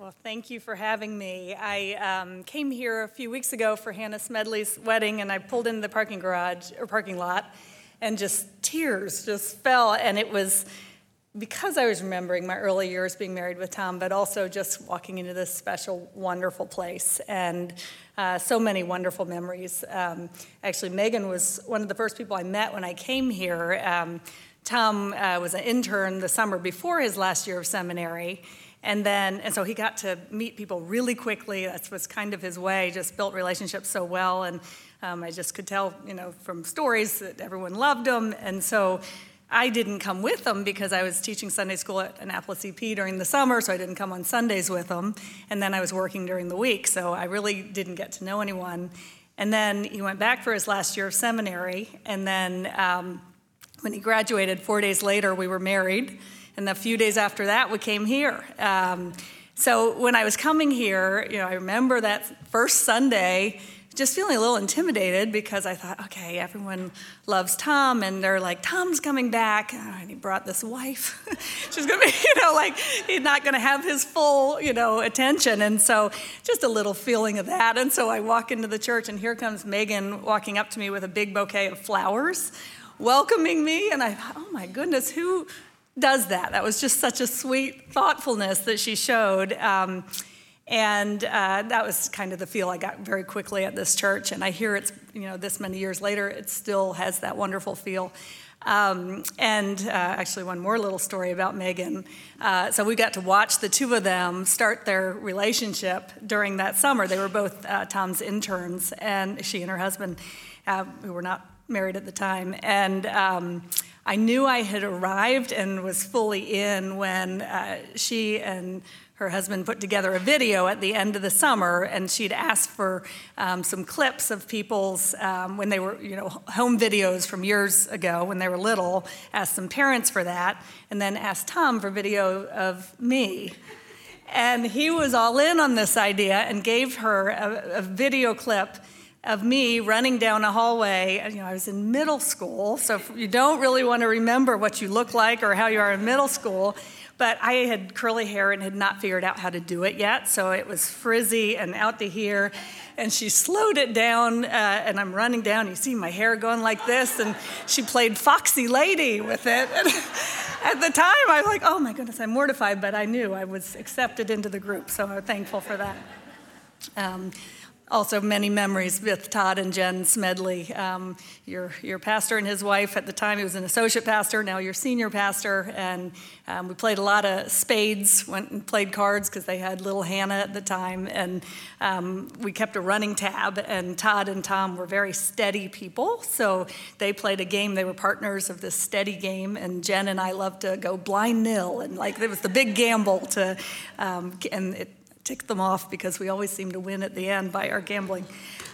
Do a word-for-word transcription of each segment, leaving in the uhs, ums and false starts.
Well, thank you for having me. I um, came here a few weeks ago for Hannah Smedley's wedding, and I pulled into the parking garage or parking lot, and just tears just fell. And it was because I was remembering my early years being married with Tom, but also just walking into this special, wonderful place, and uh, so many wonderful memories. Um, actually, Megan was one of the first people I met when I came here. Um, Tom uh, was an intern the summer before his last year of seminary. And then, and so he got to meet people really quickly. That was kind of his way, just built relationships so well. And um, I just could tell, you know, from stories that everyone loved him. And so I didn't come with him because I was teaching Sunday school at Annapolis E P during the summer, so I didn't come on Sundays with him. And then I was working during the week, so I really didn't get to know anyone. And then he went back for his last year of seminary. And then um, when he graduated, four days later, we were married. And a few days after that, we came here. Um, so when I was coming here, you know, I remember that first Sunday just feeling a little intimidated because I thought, okay, everyone loves Tom, and they're like, Tom's coming back, oh, and he brought this wife. She's going to be, you know, like, he's not going to have his full, you know, attention. And so just a little feeling of that. And so I walk into the church, and here comes Megan walking up to me with a big bouquet of flowers, welcoming me. And I thought, oh, my goodness, who does that? That was just such a sweet thoughtfulness that she showed. Um, and uh, that was kind of the feel I got very quickly at this church. And I hear it's, you know, this many years later, it still has that wonderful feel. Um, and uh, actually one more little story about Megan. Uh, so we got to watch the two of them start their relationship during that summer. They were both uh, Tom's interns, and she and her husband, uh, who were not married at the time. And um, I knew I had arrived and was fully in when uh, she and her husband put together a video at the end of the summer, and she'd asked for um, some clips of people's, um, when they were, you know, home videos from years ago when they were little, asked some parents for that, and then asked Tom for video of me. And he was all in on this idea and gave her a, a video clip of me running down a hallway. You know, I was in middle school, so you don't really want to remember what you look like or how you are in middle school, but I had curly hair and had not figured out how to do it yet, so it was frizzy and out to here, and she slowed it down, uh, and I'm running down, you see my hair going like this, and she played Foxy Lady with it. And at the time, I was like, oh my goodness, I'm mortified, but I knew I was accepted into the group, so I'm thankful for that. Um, Also, many memories with Todd and Jen Smedley, um, your your pastor and his wife. At the time, he was an associate pastor. Now you're senior pastor. And um, we played a lot of spades, went and played cards because they had little Hannah at the time. And um, we kept a running tab. And Todd and Tom were very steady people. So they played a game. They were partners of this steady game. And Jen and I loved to go blind nil. And like it was the big gamble to, um, and it ticked them off because we always seem to win at the end by our gambling.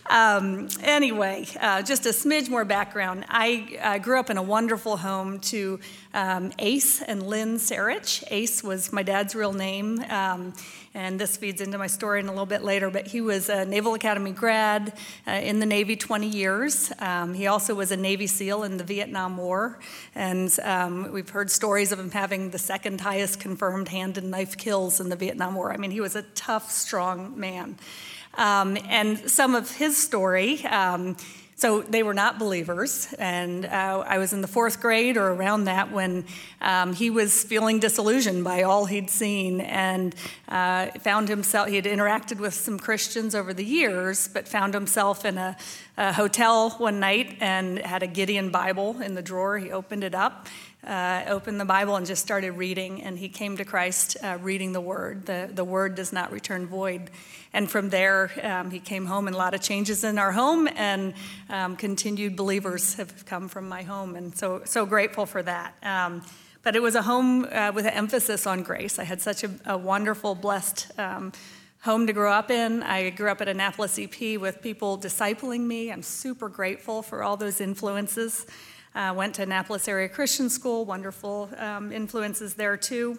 Um, anyway, uh, just a smidge more background. I uh, grew up in a wonderful home to um, Ace and Lynn Sarich. Ace was my dad's real name, um, and this feeds into my story in a little bit later, but he was a Naval Academy grad uh, in the Navy twenty years. Um, he also was a Navy SEAL in the Vietnam War, and um, we've heard stories of him having the second highest confirmed hand and knife kills in the Vietnam War. I mean, he was a tough, strong man. Um, and some of his story, um, so they were not believers, and uh, I was in the fourth grade or around that when um, he was feeling disillusioned by all he'd seen, and uh, found himself, he had interacted with some Christians over the years, but found himself in a, a hotel one night and had a Gideon Bible in the drawer. He opened it up, Uh, opened the Bible and just started reading, and he came to Christ uh, reading the Word. The, the Word does not return void. And from there, um, he came home, and a lot of changes in our home, and um, continued believers have come from my home, and so so grateful for that. Um, but it was a home uh, with an emphasis on grace. I had such a, a wonderful, blessed um, home to grow up in. I grew up at Annapolis E P with people discipling me. I'm super grateful for all those influences. Uh, went to Annapolis Area Christian School, wonderful um, influences there too.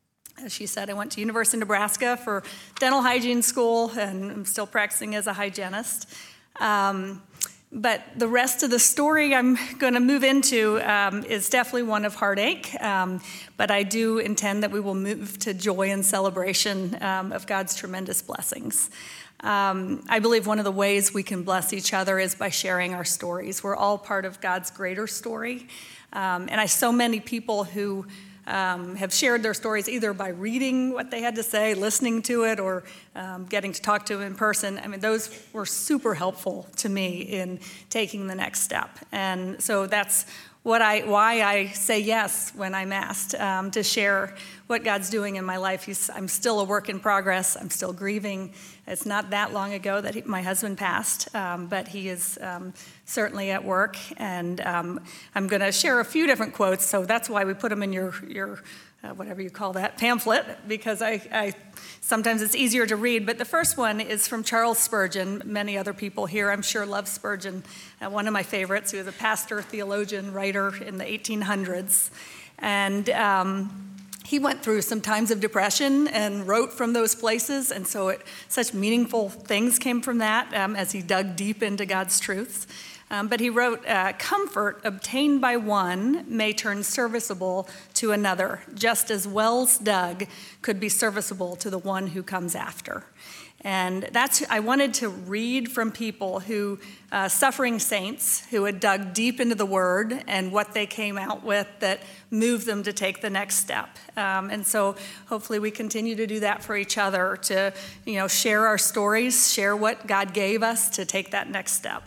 As she said, I went to University of Nebraska for dental hygiene school, and I'm still practicing as a hygienist. Um, but the rest of the story I'm going to move into um, is definitely one of heartache, um, but I do intend that we will move to joy and celebration um, of God's tremendous blessings. Um, I believe one of the ways we can bless each other is by sharing our stories. We're all part of God's greater story, um, and I so many people who Um, have shared their stories either by reading what they had to say, listening to it, or um, getting to talk to them in person. I mean, those were super helpful to me in taking the next step. And so that's what I, why I say yes when I'm asked um, to share what God's doing in my life. He's, I'm still a work in progress. I'm still grieving. It's not that long ago that he, my husband passed, um, but he is um, certainly at work. And um, I'm going to share a few different quotes, so that's why we put them in your, your uh, whatever you call that, pamphlet, because I, I sometimes it's easier to read. But the first one is from Charles Spurgeon. Many other people here, I'm sure, love Spurgeon. Uh, one of my favorites. He was a pastor, theologian, writer in the eighteen hundreds. And um, he went through some times of depression and wrote from those places. And so it, such meaningful things came from that um, as he dug deep into God's truths. Um, but he wrote, uh, comfort obtained by one may turn serviceable to another, just as wells dug could be serviceable to the one who comes after. And that's, I wanted to read from people who, uh, suffering saints, who had dug deep into the Word and what they came out with that moved them to take the next step. Um, and so hopefully we continue to do that for each other, to, you know, share our stories, share what God gave us to take that next step.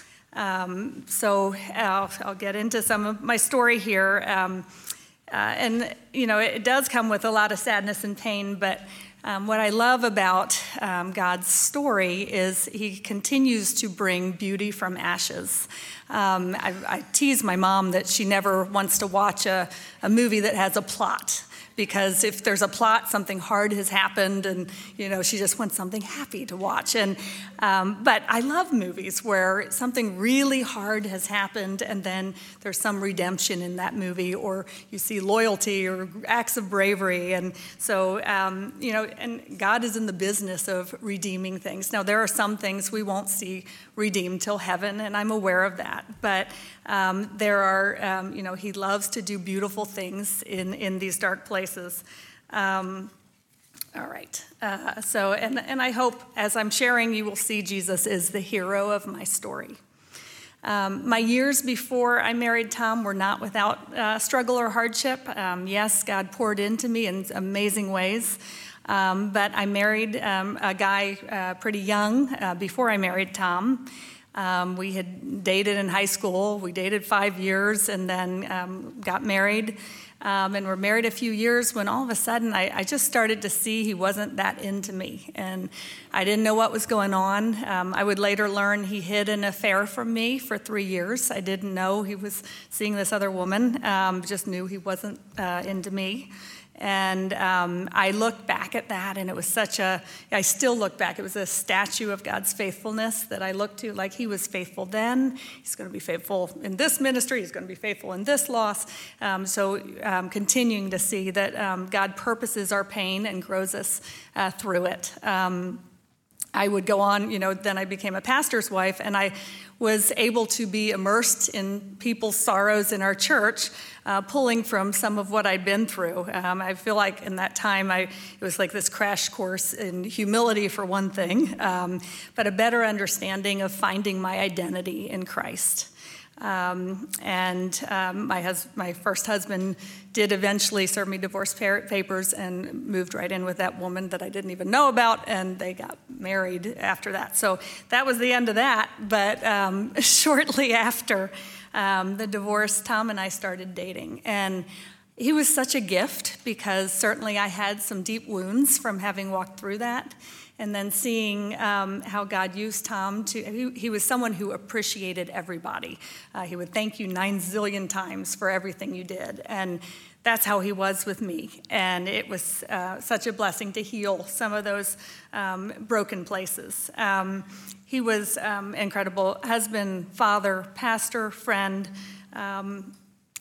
Um, so I'll, I'll get into some of my story here. Um, uh, and, you know, it does come with a lot of sadness and pain, but um, what I love about um, God's story is he continues to bring beauty from ashes. Um, I, I tease my mom that she never wants to watch a, a movie that has a plot, because if there's a plot, something hard has happened, and you know she just wants something happy to watch. And um, but I love movies where something really hard has happened, and then there's some redemption in that movie, or you see loyalty or acts of bravery. And so um, you know, and God is in the business of redeeming things. Now there are some things we won't see redeemed till heaven, and I'm aware of that. But um, there are, um, you know, he loves to do beautiful things in in these dark places. Um, all right. Uh, so, and, and I hope as I'm sharing, you will see Jesus is the hero of my story. Um, my years before I married Tom were not without uh, struggle or hardship. Um, yes, God poured into me in amazing ways. Um, but I married um, a guy uh, pretty young uh, before I married Tom. Um, we had dated in high school. We dated five years and then um, got married. Um, and were married a few years when all of a sudden I, I just started to see he wasn't that into me. And I didn't know what was going on. Um, I would later learn he hid an affair from me for three years. I didn't know he was seeing this other woman, um, just knew he wasn't uh, into me. And um, I look back at that, and it was such a, I still look back, it was a statue of God's faithfulness that I look to, like he was faithful then, he's going to be faithful in this ministry, he's going to be faithful in this loss. Um, so um, continuing to see that um, God purposes our pain and grows us uh, through it. Um, I would go on, you know, then I became a pastor's wife, and I was able to be immersed in people's sorrows in our church, uh, pulling from some of what I'd been through. Um, I feel like in that time, I, it was like this crash course in humility for one thing, um, but a better understanding of finding my identity in Christ. Um, and um, my, hus- my first husband did eventually serve me divorce par- papers and moved right in with that woman that I didn't even know about, and they got married after that. So that was the end of that. But um, shortly after um, the divorce, Tom and I started dating. And he was such a gift because certainly I had some deep wounds from having walked through that. And then seeing um, how God used Tom to, he, he was someone who appreciated everybody. Uh, he would thank you nine zillion times for everything you did. And that's how he was with me. And it was uh, such a blessing to heal some of those um, broken places. Um, he was um, incredible husband, father, pastor, friend. Um,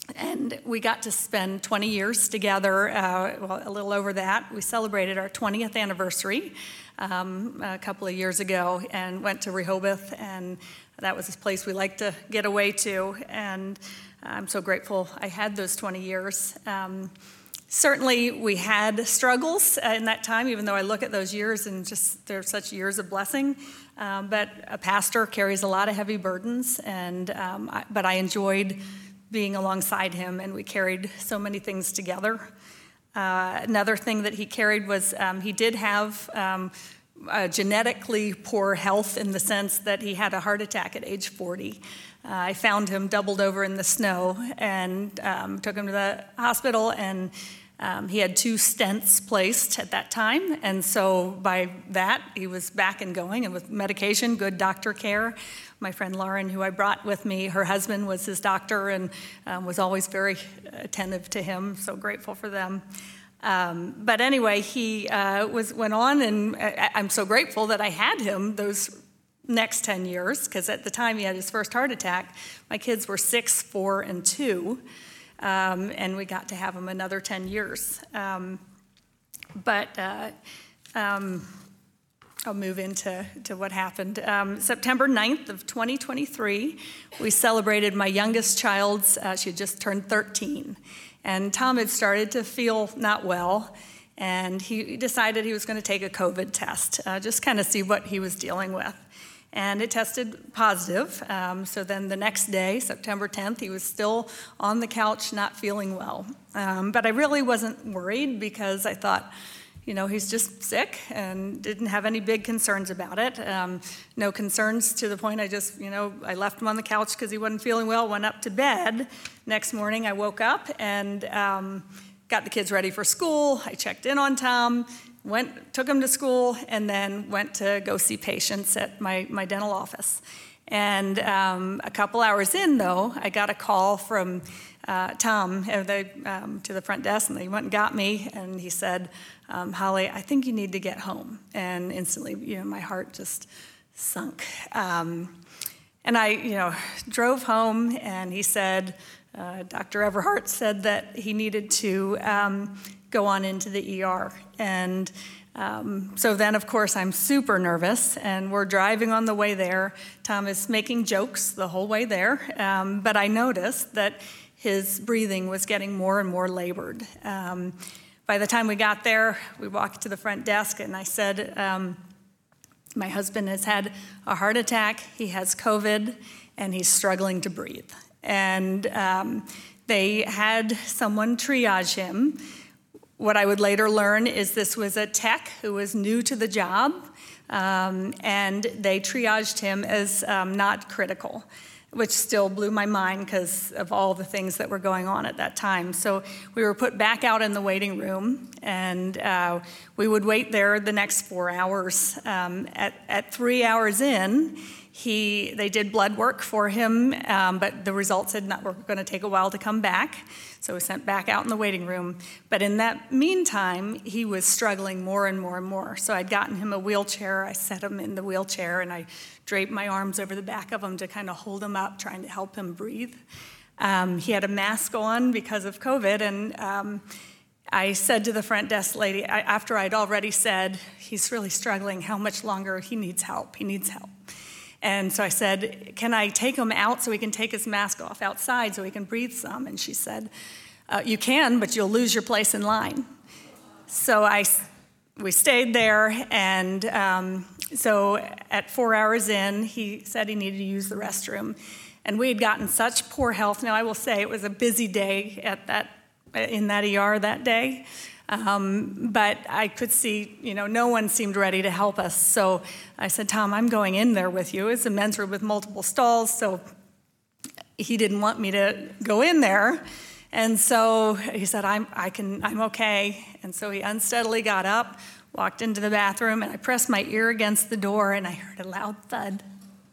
And we got to spend twenty years together, uh, well, a little over that. We celebrated our twentieth anniversary um, a couple of years ago and went to Rehoboth, and that was a place we like to get away to. And I'm so grateful I had those twenty years. Um, certainly, we had struggles in that time, even though I look at those years and just they're such years of blessing. Um, but a pastor carries a lot of heavy burdens, and um, I, but I enjoyed being alongside him, and we carried so many things together. Uh, another thing that he carried was um, he did have um, a genetically poor health in the sense that he had a heart attack at age forty. Uh, I found him doubled over in the snow and um, took him to the hospital, and um, he had two stents placed at that time, and so by that, he was back and going, and with medication, good doctor care. My friend Lauren, who I brought with me, her husband was his doctor and um, was always very attentive to him, so grateful for them. Um, but anyway, he uh, was went on, and I, I'm so grateful that I had him those next ten years, because at the time he had his first heart attack, my kids were six, four, and two, um, and we got to have him another ten years. Um, but uh, um, I'll move into to what happened. Um, September ninth of twenty twenty-three, we celebrated my youngest child's, uh, she had just turned thirteen. And Tom had started to feel not well, and he decided he was going to take a COVID test, uh, just kind of see what he was dealing with. And it tested positive. Um, so then the next day, September tenth, he was still on the couch, not feeling well. Um, but I really wasn't worried because I thought, you know, he's just sick and didn't have any big concerns about it. Um, no concerns to the point I just, you know, I left him on the couch because he wasn't feeling well, went up to bed. Next morning I woke up and um, got the kids ready for school. I checked in on Tom, went, took him to school, and then went to go see patients at my, my dental office. And um, a couple hours in, though, I got a call from uh, Tom uh, they, um, to the front desk, and they went and got me, and he said, um, Holly, I think you need to get home. And instantly, you know, my heart just sunk. Um, and I, you know, drove home, and he said, uh, Doctor Everhart said that he needed to um, go on into the E R. And Um, so then, of course, I'm super nervous, and we're driving on the way there. Tom is making jokes the whole way there, um, but I noticed that his breathing was getting more and more labored. Um, by the time we got there, we walked to the front desk, and I said, um, my husband has had a heart attack, he has COVID, and he's struggling to breathe. And um, they had someone triage him. What I would later learn is this was a tech who was new to the job, um, and they triaged him as um, not critical, which still blew my mind because of all the things that were going on at that time. So we were put back out in the waiting room, and uh, we would wait there the next four hours. Um, at, at three hours in, he they did blood work for him, um, but the results had not were going to take a while to come back. So we sent back out in the waiting room. But in that meantime, he was struggling more and more and more. So I'd gotten him a wheelchair. I set him in the wheelchair, and I draped my arms over the back of him to kind of hold him up, trying to help him breathe. Um, he had a mask on because of COVID, and um, I said to the front desk lady, I, after I'd already said, he's really struggling, how much longer? He needs help. He needs help. And so I said, can I take him out so he can take his mask off outside so he can breathe some? And she said, uh, you can, but you'll lose your place in line. So I, we stayed there, and um, so at four hours in, he said he needed to use the restroom. And we had gotten such poor health. Now, I will say it was a busy day at that in that E R that day. Um, but I could see, you know, no one seemed ready to help us. So I said, Tom, I'm going in there with you. It's a men's room with multiple stalls, so he didn't want me to go in there. And so he said, I'm, I can, I'm okay. And so he unsteadily got up, walked into the bathroom, and I pressed my ear against the door, and I heard a loud thud.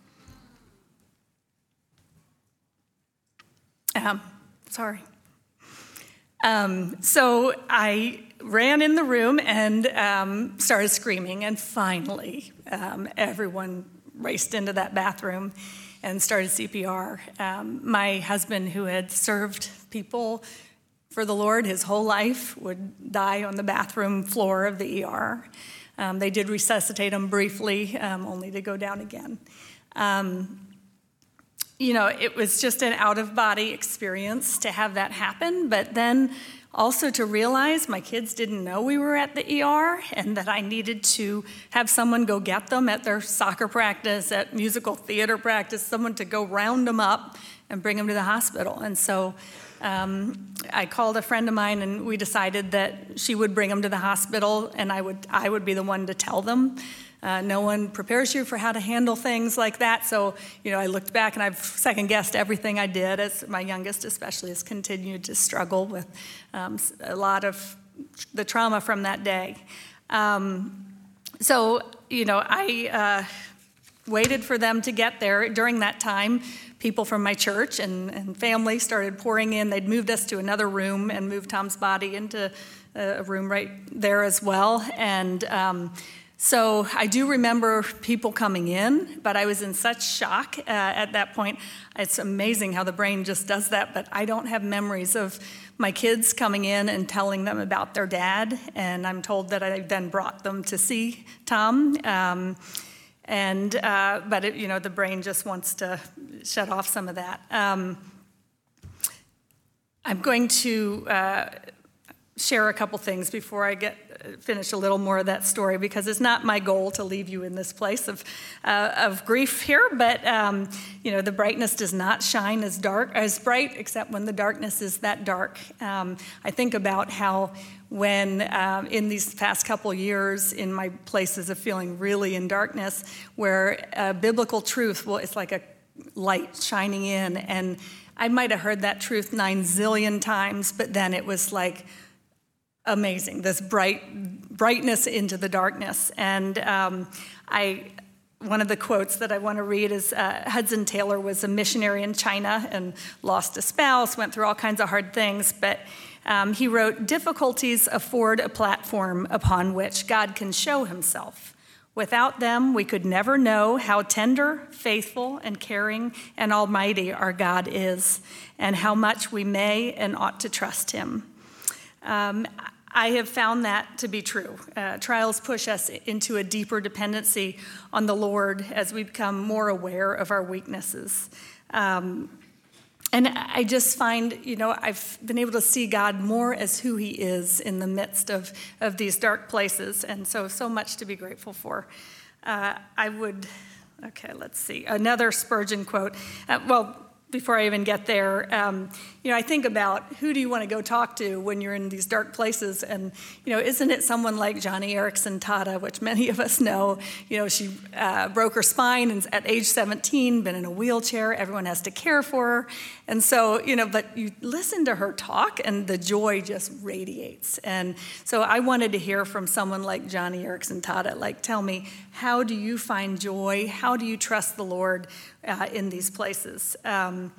Um, sorry. Um, so I ran in the room and um, started screaming, and finally um, everyone raced into that bathroom and started C P R. Um, my husband, who had served people for the Lord his whole life, would die on the bathroom floor of the E R. Um, they did resuscitate him briefly, um, only to go down again. Um, you know, it was just an out-of-body experience to have that happen, but then also to realize my kids didn't know we were at the E R and that I needed to have someone go get them at their soccer practice, at musical theater practice, someone to go round them up and bring them to the hospital. And so um, I called a friend of mine, and we decided that she would bring them to the hospital, and I would I would be the one to tell them. Uh, no one prepares you for how to handle things like that. So, you know, I looked back and I've second-guessed everything I did, as my youngest especially has continued to struggle with um, a lot of the trauma from that day. Um, so, you know, I uh, waited for them to get there. During that time, people from my church and, and family started pouring in. They'd moved us to another room and moved Tom's body into a room right there as well. And um, so I do remember people coming in, but I was in such shock uh, at that point. It's amazing how the brain just does that, but I don't have memories of my kids coming in and telling them about their dad. And I'm told that I then brought them to see Tom. Um, And, uh, but, it, you know, the brain just wants to shut off some of that. Um, I'm going to uh, share a couple things before I get finish a little more of that story, because it's not my goal to leave you in this place of uh, of grief here. But, um, you know, the brightness does not shine as dark, as bright, except when the darkness is that dark. Um, I think about how when um, in these past couple years in my places of feeling really in darkness, where uh, biblical truth, well, it's like a light shining in, and I might have heard that truth nine zillion times, but then it was like amazing, this bright brightness into the darkness. And um, I, one of the quotes that I want to read is uh, Hudson Taylor was a missionary in China and lost a spouse, went through all kinds of hard things, but Um, he wrote, "Difficulties afford a platform upon which God can show himself. Without them, we could never know how tender, faithful, and caring and almighty our God is, and how much we may and ought to trust him." Um, I have found that to be true. Uh, trials push us into a deeper dependency on the Lord as we become more aware of our weaknesses. Um, And I just find, you know, I've been able to see God more as who he is in the midst of, of these dark places. And so, so much to be grateful for. Uh, I would, okay, let's see. Another Spurgeon quote. Uh, well, before I even get there, um, you know, I think about who do you want to go talk to when you're in these dark places? And, you know, isn't it someone like Joni Eareckson Tada, which many of us know? You know, she uh, broke her spine and at age seventeen, been in a wheelchair. Everyone has to care for her. And so, you know, but you listen to her talk and the joy just radiates. And so I wanted to hear from someone like Joni Eareckson Tada, like, tell me, how do you find joy? How do you trust the Lord uh, in these places? Um,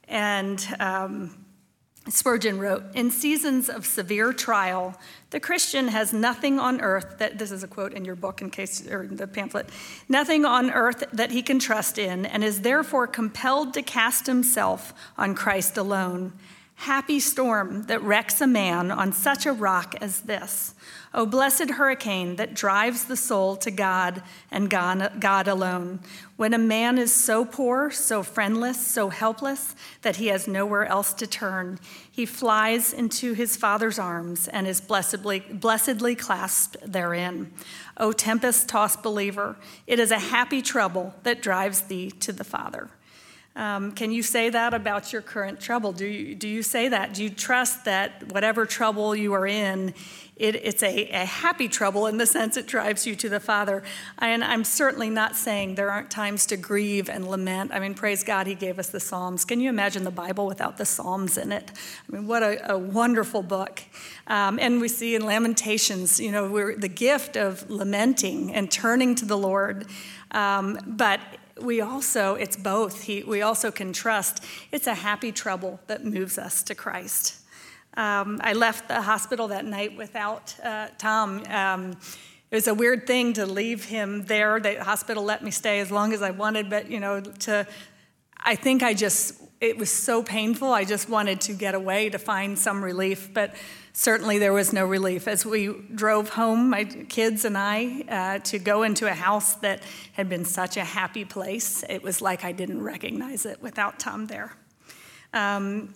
and um, Spurgeon wrote, "In seasons of severe trial, the Christian has nothing on earth that," this is a quote in your book in case, or the pamphlet, "nothing on earth that he can trust in, and is therefore compelled to cast himself on Christ alone. Happy storm that wrecks a man on such a rock as this. O blessed hurricane that drives the soul to God and God, God alone. When a man is so poor, so friendless, so helpless that he has nowhere else to turn, he flies into his Father's arms and is blessedly, blessedly clasped therein. O tempest-tossed believer, it is a happy trouble that drives thee to the Father." Um, can you say that about your current trouble? Do you, do you say that? Do you trust that whatever trouble you are in, it, it's a, a happy trouble in the sense it drives you to the Father? And I'm certainly not saying there aren't times to grieve and lament. I mean, praise God, he gave us the Psalms. Can you imagine the Bible without the Psalms in it? I mean, what a, a wonderful book. Um, and we see in Lamentations, you know, we're the gift of lamenting and turning to the Lord. Um, but we also, it's both. He, we also can trust it's a happy trouble that moves us to Christ. Um, I left the hospital that night without uh, Tom. Um, it was a weird thing to leave him there. The hospital let me stay as long as I wanted, but, you know, to, I think I just, it was so painful. I just wanted to get away to find some relief, but certainly there was no relief. As we drove home, my kids and I, uh, to go into a house that had been such a happy place, it was like I didn't recognize it without Tom there. Um,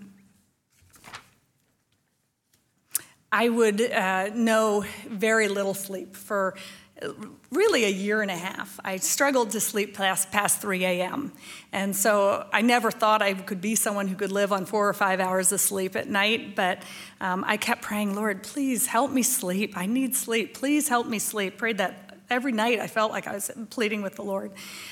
I would uh, know very little sleep for really a year and a half. I struggled to sleep past, past three a.m. And so I never thought I could be someone who could live on four or five hours of sleep at night, but um, I kept praying, Lord, please help me sleep. I need sleep. Please help me sleep. Prayed that every night. I felt like I was pleading with the Lord.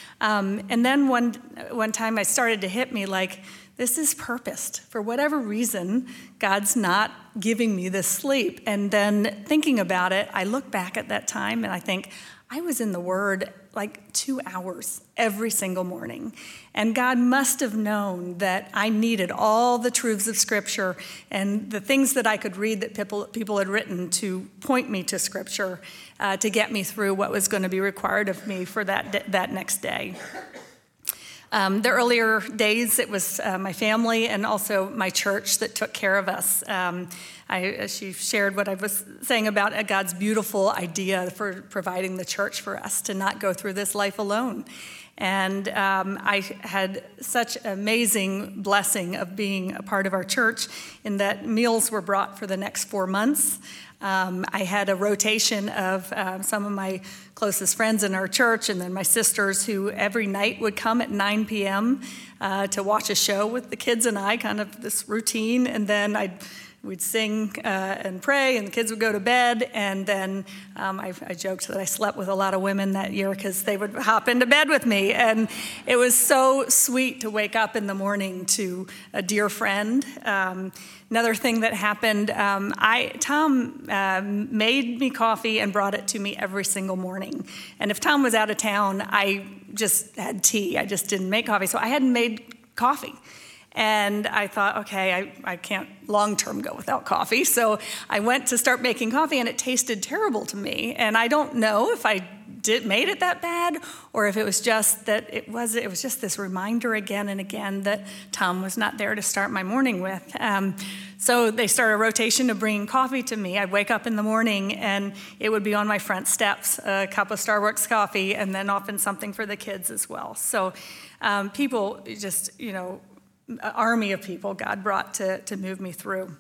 Um, and then one, one time I started to hit me like, this is purposed. For whatever reason, God's not giving me this sleep. And then thinking about it, I look back at that time and I think, I was in the Word like two hours every single morning. And God must have known that I needed all the truths of Scripture and the things that I could read that people, people had written to point me to Scripture uh, to get me through what was going to be required of me for that, that next day. Um, the earlier days, it was uh, my family and also my church that took care of us. Um, I, she shared what I was saying about uh, God's beautiful idea for providing the church for us to not go through this life alone. And um, I had such amazing blessing of being a part of our church in that meals were brought for the next four months. Um, I had a rotation of uh, some of my closest friends in our church and then my sisters who every night would come at nine p.m. Uh, to watch a show with the kids and I, kind of this routine. And then I'd We'd sing uh, and pray, and the kids would go to bed, and then um, I, I joked that I slept with a lot of women that year because they would hop into bed with me, and it was so sweet to wake up in the morning to a dear friend. Um, another thing that happened, um, I Tom uh, made me coffee and brought it to me every single morning, and if Tom was out of town, I just had tea. I just didn't make coffee, so I hadn't made coffee. And I thought, okay, I, I can't long-term go without coffee. So I went to start making coffee, and it tasted terrible to me. And I don't know if I did made it that bad or if it was just that it was it was just this reminder again and again that Tom was not there to start my morning with. Um, so they started a rotation of bringing coffee to me. I'd wake up in the morning, and it would be on my front steps, a cup of Starbucks coffee, and then often something for the kids as well. So um, people just, you know, army of people God brought to, to move me through.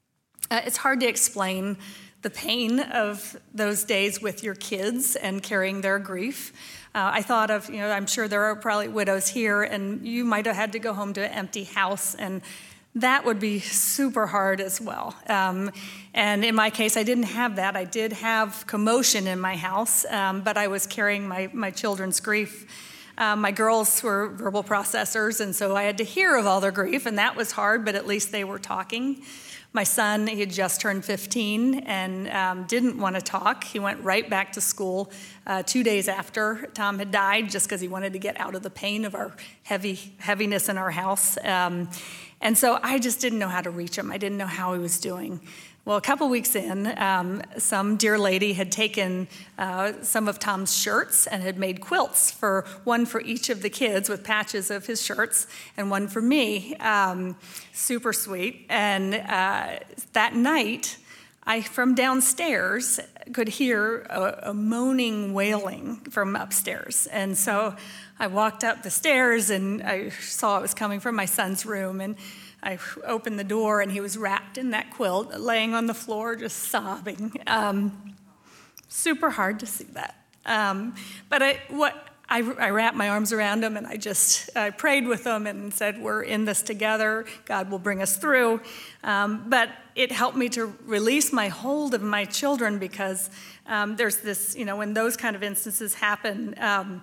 Uh, it's hard to explain the pain of those days with your kids and carrying their grief. Uh, I thought of, you know, I'm sure there are probably widows here, and you might have had to go home to an empty house, and that would be super hard as well. Um, and in my case, I didn't have that. I did have commotion in my house, um, but I was carrying my, my children's grief. Um, my girls were verbal processors, and so I had to hear of all their grief, and that was hard, but at least they were talking. My son, he had just turned fifteen and um, didn't want to talk. He went right back to school uh, two days after Tom had died, just because he wanted to get out of the pain of our heavy heaviness in our house. Um, and so I just didn't know how to reach him. I didn't know how he was doing. Well, a couple weeks in, um, some dear lady had taken uh, some of Tom's shirts and had made quilts, for one for each of the kids with patches of his shirts and one for me. Um, super sweet. And uh, that night, I, from downstairs, could hear a, a moaning wailing from upstairs. And so I walked up the stairs, and I saw it was coming from my son's room, and I opened the door, and he was wrapped in that quilt, laying on the floor, just sobbing. Um, super hard to see that. Um, but I, what I, I wrapped my arms around him, and I just I prayed with him and said, we're in this together. God will bring us through. Um, but it helped me to release my hold of my children, because um, there's this, you know, when those kind of instances happen, um,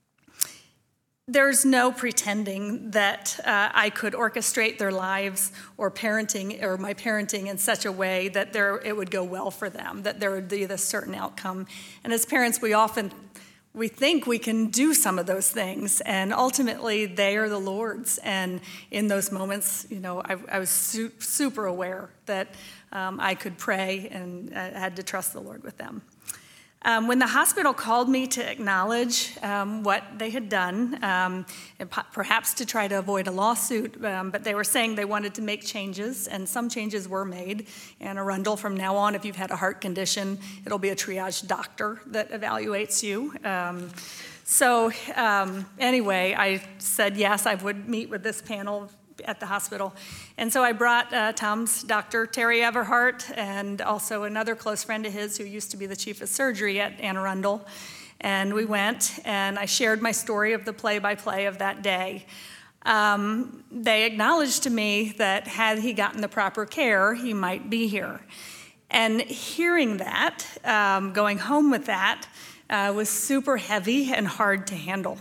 there's no pretending that uh, I could orchestrate their lives or parenting or my parenting in such a way that there it would go well for them, that there would be this certain outcome. And as parents, we often we think we can do some of those things, and ultimately they are the Lord's. And in those moments, you know, I, I was su- super aware that um, I could pray and I had to trust the Lord with them. Um, when the hospital called me to acknowledge um, what they had done, um, and po- perhaps to try to avoid a lawsuit, um, but they were saying they wanted to make changes, and some changes were made. Anne Arundel, from now on, if you've had a heart condition, it'll be a triage doctor that evaluates you. Um, so um, anyway, I said yes, I would meet with this panel at the hospital. And so I brought uh, Tom's doctor, Terry Everhart, and also another close friend of his who used to be the chief of surgery at Anne Arundel. And we went, and I shared my story of the play-by-play of that day. Um, they acknowledged to me that had he gotten the proper care, he might be here. And hearing that, um, going home with that, uh, was super heavy and hard to handle.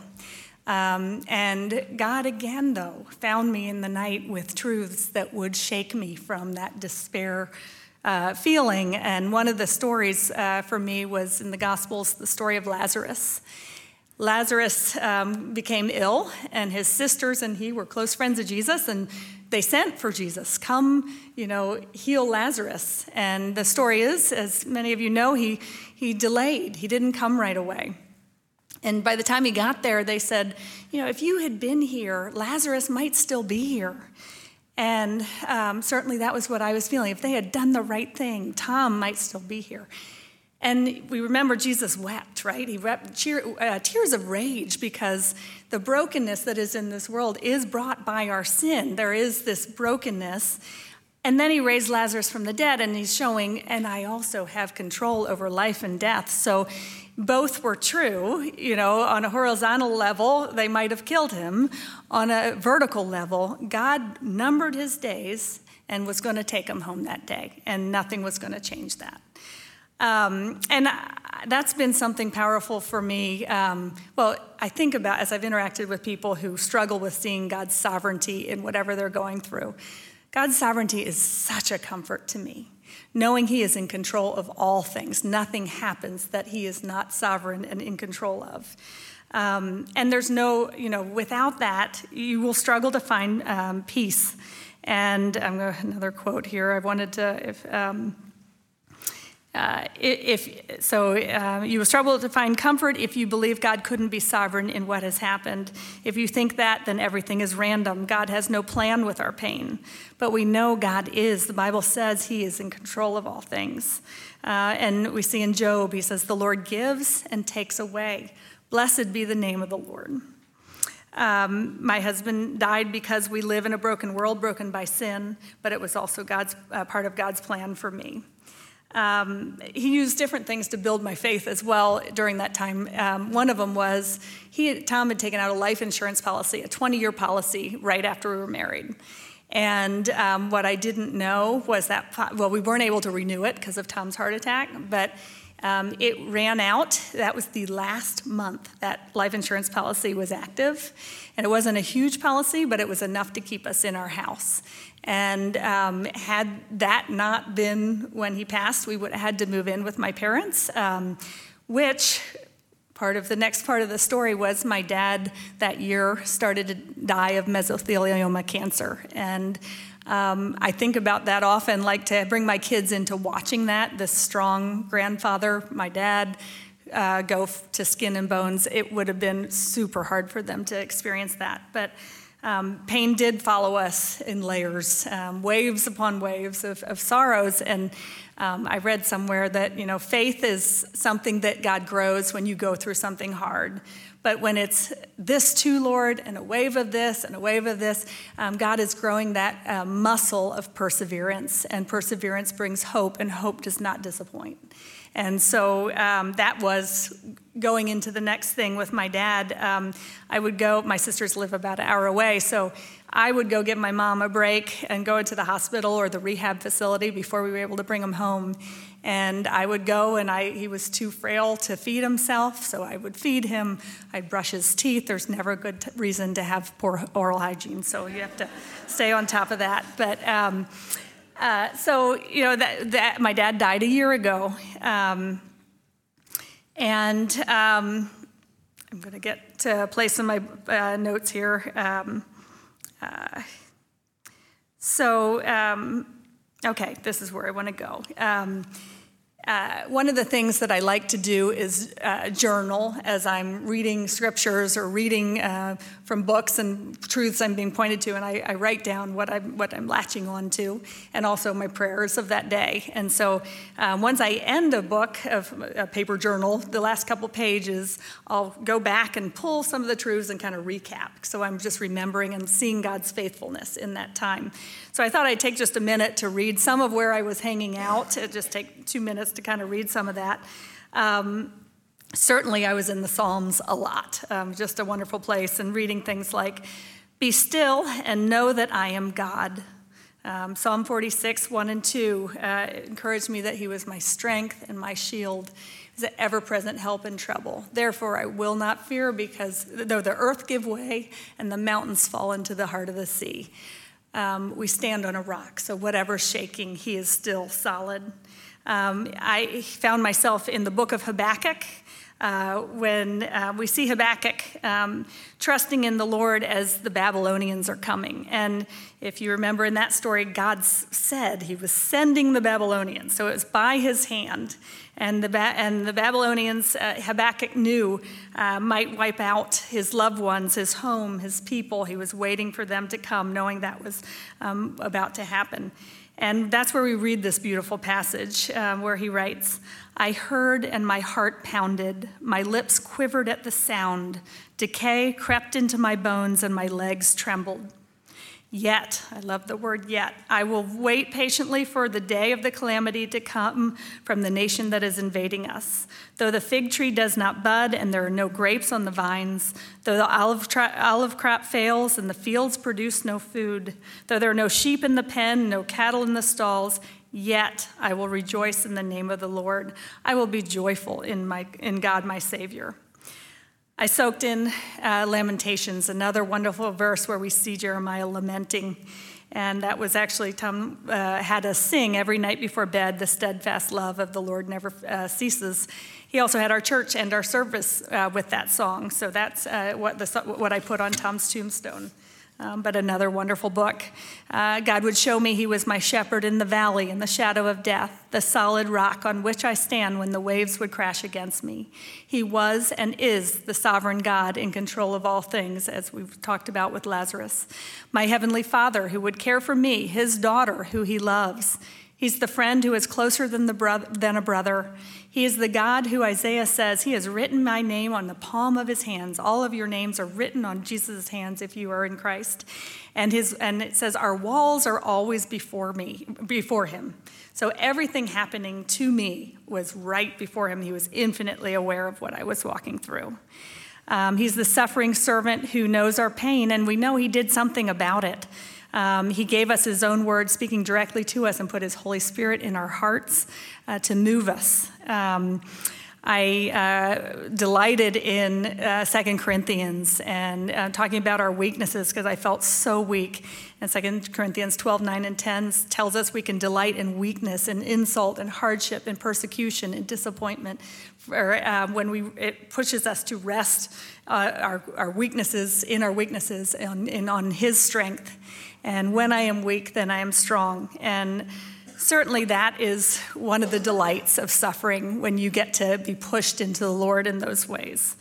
Um, and God again, though, found me in the night with truths that would shake me from that despair uh, feeling. And one of the stories uh, for me was in the Gospels, the story of Lazarus. Lazarus um, became ill, and his sisters and he were close friends of Jesus, and they sent for Jesus, come, you know, heal Lazarus. And the story is, as many of you know, he, he delayed. He didn't come right away. And by the time he got there, they said, you know, if you had been here, Lazarus might still be here. And um, certainly that was what I was feeling. If they had done the right thing, Tom might still be here. And we remember Jesus wept, right? He wept cheer, uh, tears of rage because the brokenness that is in this world is brought by our sin. There is this brokenness. And then he raised Lazarus from the dead, and he's showing, and I also have control over life and death. So both were true. You know, on a horizontal level, they might have killed him. On a vertical level, God numbered his days and was going to take him home that day, and nothing was going to change that. Um, and that's been something powerful for me. Um, well, I think about as I've interacted with people who struggle with seeing God's sovereignty in whatever they're going through. God's sovereignty is such a comfort to me, knowing he is in control of all things. Nothing happens that he is not sovereign and in control of. Um, and there's no, you know, without that, you will struggle to find um, peace. And I'm going to, another quote here. I wanted to, if, um, Uh, if so, uh, you will struggle to find comfort if you believe God couldn't be sovereign in what has happened. If you think that, then everything is random. God has no plan with our pain. But we know God is. The Bible says he is in control of all things. Uh, and we see in Job, he says, the Lord gives and takes away. Blessed be the name of the Lord. Um, my husband died because we live in a broken world, broken by sin, but it was also God's uh, part of God's plan for me. Um, he used different things to build my faith as well during that time. Um, one of them was he, Tom had taken out a life insurance policy, a twenty-year policy, right after we were married. And um, what I didn't know was that, well, we weren't able to renew it because of Tom's heart attack, but um, it ran out. That was the last month that life insurance policy was active. And it wasn't a huge policy, but it was enough to keep us in our house. And um, had that not been when he passed, we would have had to move in with my parents, um, which part of the next part of the story was my dad that year started to die of mesothelioma cancer. And um, I think about that often, like to bring my kids into watching that, this strong grandfather, my dad, uh, go to skin and bones. It would have been super hard for them to experience that. But Um, pain did follow us in layers, um, waves upon waves of, of sorrows. And um, I read somewhere that, you know, faith is something that God grows when you go through something hard. But when it's this too, Lord, and a wave of this and a wave of this, um, God is growing that uh, muscle of perseverance. And perseverance brings hope, and hope does not disappoint. And so um, that was going into the next thing with my dad. Um, I would go, my sisters live about an hour away, so I would go give my mom a break and go into the hospital or the rehab facility before we were able to bring him home. And I would go, and I, he was too frail to feed himself, so I would feed him. I'd brush his teeth. There's never a good t- reason to have poor oral hygiene, so you have to stay on top of that. But um, uh, so, you know, that, that my dad died a year ago. Um, and um, I'm going to get to a place in my uh, notes here. Um, uh, so... Um, Okay, this is where I want to go. Um, Uh, one of the things that I like to do is uh, journal as I'm reading scriptures or reading uh, from books and truths I'm being pointed to, and I, I write down what I'm, what I'm latching on to, and also my prayers of that day. And so um, once I end a book of a paper journal, the last couple pages, I'll go back and pull some of the truths and kind of recap. So I'm just remembering and seeing God's faithfulness in that time. So I thought I'd take just a minute to read some of where I was hanging out. It'd just take two minutes to kind of read some of that. Um, certainly I was in the Psalms a lot, um, just a wonderful place, and reading things like, "Be still and know that I am God." Um, Psalm forty-six, one and two uh, encouraged me that he was my strength and my shield. He was an ever-present help in trouble. Therefore I will not fear, because though the earth give way and the mountains fall into the heart of the sea. Um, we stand on a rock, so whatever's shaking, he is still solid. Um, I found myself in the book of Habakkuk uh, when uh, we see Habakkuk um, trusting in the Lord as the Babylonians are coming. And if you remember in that story, God said he was sending the Babylonians, so it was by his hand. And the, ba- and the Babylonians, uh, Habakkuk knew, uh, might wipe out his loved ones, his home, his people. He was waiting for them to come, knowing that was um, about to happen. And that's where we read this beautiful passage um, where he writes, "I heard and my heart pounded. My lips quivered at the sound. Decay crept into my bones and my legs trembled. Yet," I love the word yet, "I will wait patiently for the day of the calamity to come from the nation that is invading us. Though the fig tree does not bud and there are no grapes on the vines, though the olive, tra- olive crop fails and the fields produce no food, though there are no sheep in the pen, no cattle in the stalls, yet I will rejoice in the name of the Lord. I will be joyful in my in God my Savior." I soaked in uh, Lamentations, another wonderful verse where we see Jeremiah lamenting. And that was actually, Tom uh, had us sing every night before bed, "The steadfast love of the Lord never uh, ceases." He also had our church end our service uh, with that song. So that's uh, what, the, what I put on Tom's tombstone. Um, but another wonderful book. Uh, God would show me he was my shepherd in the valley, in the shadow of death, the solid rock on which I stand when the waves would crash against me. He was and is the sovereign God in control of all things, as we've talked about with Lazarus. My heavenly Father who would care for me, his daughter who he loves. He's the friend who is closer than, the bro- than a brother. He is the God who Isaiah says, he has written my name on the palm of his hands. All of your names are written on Jesus' hands if you are in Christ. And his and it says, our walls are always before me, before him. So everything happening to me was right before him. He was infinitely aware of what I was walking through. Um, he's the suffering servant who knows our pain, and we know he did something about it. Um, he gave us his own word, speaking directly to us, and put his Holy Spirit in our hearts uh, to move us. Um, I uh, delighted in uh, Second Corinthians and uh, talking about our weaknesses, because I felt so weak. And Second Corinthians twelve, nine, and ten tells us we can delight in weakness and insult and hardship and persecution and disappointment. Or, uh, when we it pushes us to rest uh, our, our weaknesses in our weaknesses and, and on his strength. And when I am weak, then I am strong. And certainly that is one of the delights of suffering, when you get to be pushed into the Lord in those ways.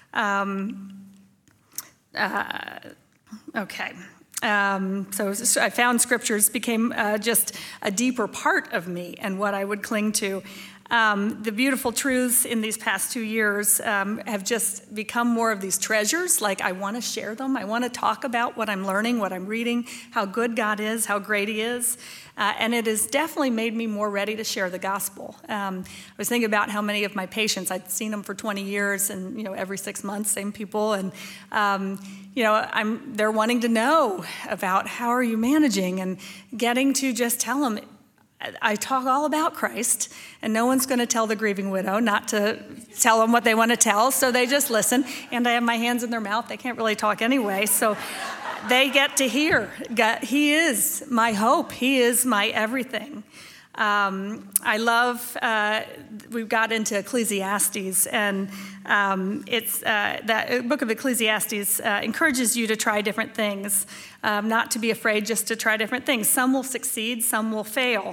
Um, uh, okay. Um, so, so I found scriptures became uh, just a deeper part of me and what I would cling to. Um, the beautiful truths in these past two years um, have just become more of these treasures. Like, I want to share them. I want to talk about what I'm learning, what I'm reading, how good God is, how great he is. Uh, and it has definitely made me more ready to share the gospel. Um, I was thinking about how many of my patients, I'd seen them for twenty years, and you know, every six months, same people. And um, you know, I'm they're wanting to know about how are you managing, and getting to just tell them, I talk all about Christ, and no one's going to tell the grieving widow not to tell them what they want to tell, so they just listen. And I have my hands in their mouth. They can't really talk anyway, so they get to hear. God, he is my hope. He is my everything. Um, I love, uh, we've got into Ecclesiastes, and um, it's uh, that book of Ecclesiastes uh, encourages you to try different things, um, not to be afraid just to try different things. Some will succeed, some will fail.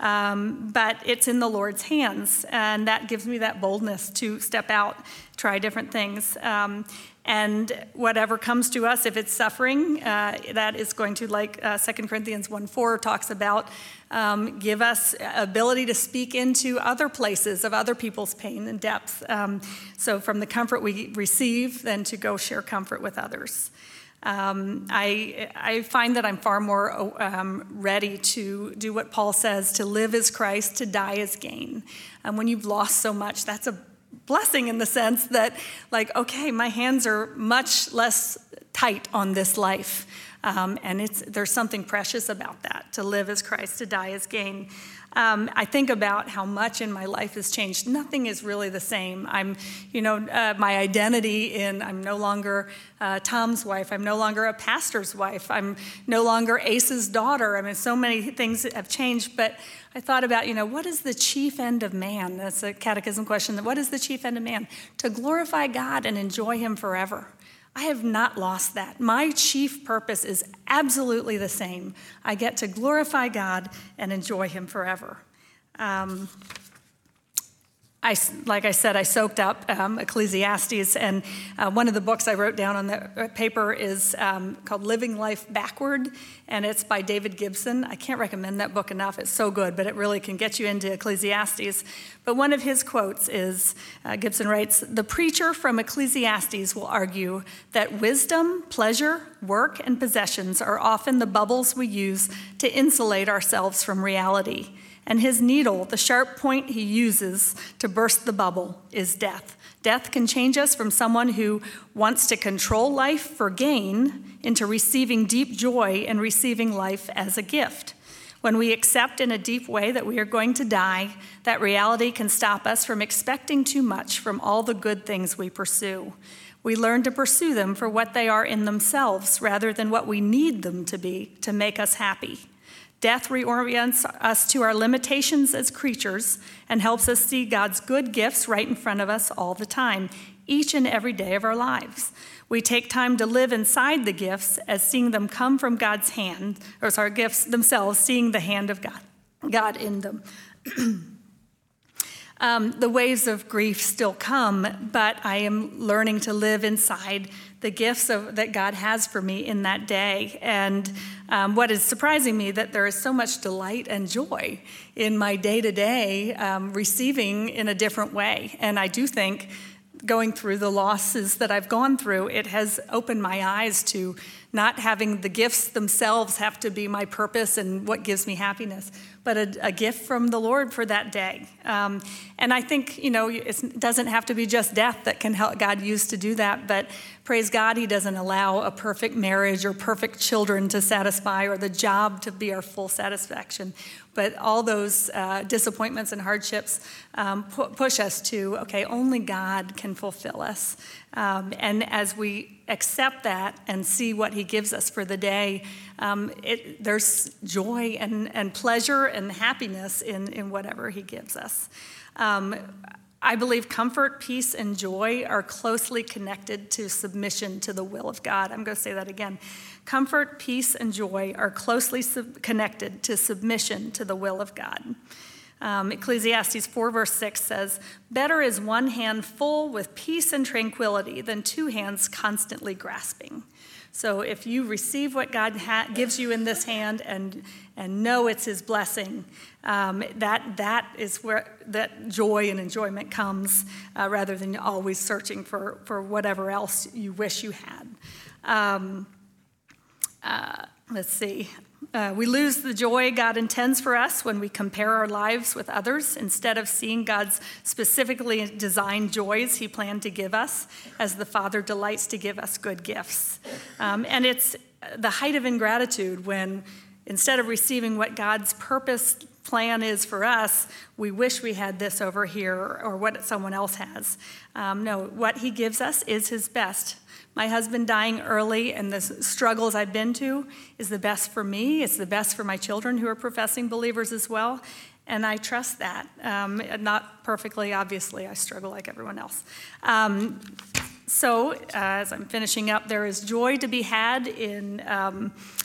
um, but it's in the Lord's hands, and that gives me that boldness to step out, try different things. Um, And whatever comes to us, if it's suffering, uh, that is going to, like uh, Second Corinthians one four talks about, um, give us ability to speak into other places of other people's pain and depth. Um, so from the comfort we receive, then to go share comfort with others. Um, I, I find that I'm far more um, ready to do what Paul says, to live as Christ, to die as gain. And when you've lost so much, that's a blessing in the sense that, like, okay, my hands are much less tight on this life. Um, and it's there's something precious about that, to live as Christ, to die as gain. Um, I think about how much in my life has changed. Nothing is really the same. I'm, you know, uh, my identity in, I'm no longer uh, Tom's wife. I'm no longer a pastor's wife. I'm no longer Ace's daughter. I mean, so many things have changed, but I thought about, you know, what is the chief end of man? That's a catechism question. What is the chief end of man? To glorify God and enjoy him forever. I have not lost that. My chief purpose is absolutely the same. I get to glorify God and enjoy him forever. Um, I, like I said, I soaked up um, Ecclesiastes, and uh, one of the books I wrote down on the paper is um, called Living Life Backward, and it's by David Gibson. I can't recommend that book enough. It's so good, but it really can get you into Ecclesiastes. But one of his quotes is, uh, Gibson writes, "The preacher from Ecclesiastes will argue that wisdom, pleasure, work, and possessions are often the bubbles we use to insulate ourselves from reality. And his needle, the sharp point he uses to burst the bubble, is death. Death can change us from someone who wants to control life for gain into receiving deep joy and receiving life as a gift. When we accept in a deep way that we are going to die, that reality can stop us from expecting too much from all the good things we pursue. We learn to pursue them for what they are in themselves rather than what we need them to be to make us happy. Death reorients us to our limitations as creatures and helps us see God's good gifts right in front of us all the time, each and every day of our lives. We take time to live inside the gifts as seeing them come from God's hand, or sorry, gifts themselves, seeing the hand of God, God in them. um, the waves of grief still come, but I am learning to live inside the gifts of, that God has for me in that day. And um, what is surprising me, that there is so much delight and joy in my day-to-day um, receiving in a different way. And I do think going through the losses that I've gone through, it has opened my eyes to not having the gifts themselves have to be my purpose and what gives me happiness, but a, a gift from the Lord for that day. Um, and I think, you know, it doesn't have to be just death that can help God use to do that, but praise God, he doesn't allow a perfect marriage or perfect children to satisfy or the job to be our full satisfaction. But all those uh, disappointments and hardships um, pu- push us to, okay, only God can fulfill us. Um, and as we accept that and see what he gives us for the day, um, it, there's joy and, and pleasure and happiness in, in whatever he gives us. Um, I believe comfort, peace, and joy are closely connected to submission to the will of God. I'm going to say that again. Comfort, peace, and joy are closely sub- connected to submission to the will of God. Um, Ecclesiastes four verse six says, "Better is one hand full with peace and tranquility than two hands constantly grasping." So if you receive what God ha- gives you in this hand and and know it's his blessing, um, that that is where that joy and enjoyment comes, uh, rather than always searching for, for whatever else you wish you had. Um, uh, let's see. Uh, we lose the joy God intends for us when we compare our lives with others instead of seeing God's specifically designed joys he planned to give us, as the Father delights to give us good gifts. Um, and it's the height of ingratitude when, instead of receiving what God's purpose plan is for us, we wish we had this over here or what someone else has. Um, no, what he gives us is his best. My husband dying early and the struggles I've been to is the best for me. It's the best for my children who are professing believers as well. And I trust that. Um, not perfectly, obviously. I struggle like everyone else. Um, so uh, as I'm finishing up, there is joy to be had in um,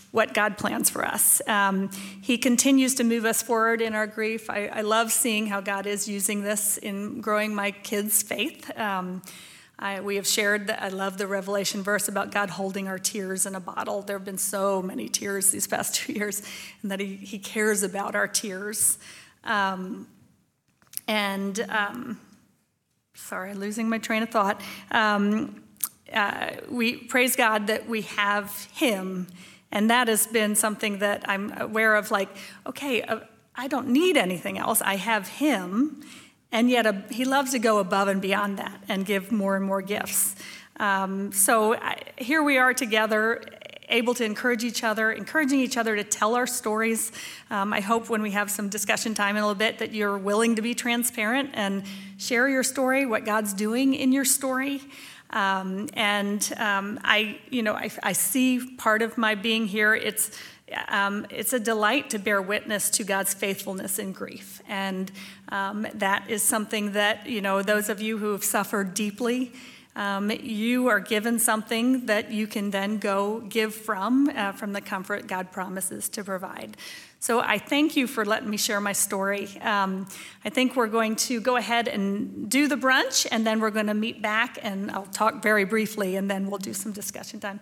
what God plans for us. Um, he continues to move us forward in our grief. I, I love seeing how God is using this in growing my kids' faith. Um, I, we have shared that I love the Revelation verse about God holding our tears in a bottle. There have been so many tears these past two years, and that he, he cares about our tears. Um, and, um, sorry, losing my train of thought. Um, uh, we praise God that we have him. And that has been something that I'm aware of, like, okay, uh, I don't need anything else. I have him, and yet uh, he loves to go above and beyond that and give more and more gifts. Um, so I, here we are together, able to encourage each other, encouraging each other to tell our stories. Um, I hope when we have some discussion time in a little bit that you're willing to be transparent and share your story, what God's doing in your story. Um, and um, I, you know, I, I see part of my being here. It's um, it's a delight to bear witness to God's faithfulness in grief, and um, that is something that, you know, those of you who have suffered deeply, um, you are given something that you can then go give from uh, from the comfort God promises to provide. So I thank you for letting me share my story. Um, I think we're going to go ahead and do the brunch, and then we're going to meet back, and I'll talk very briefly, and then we'll do some discussion time.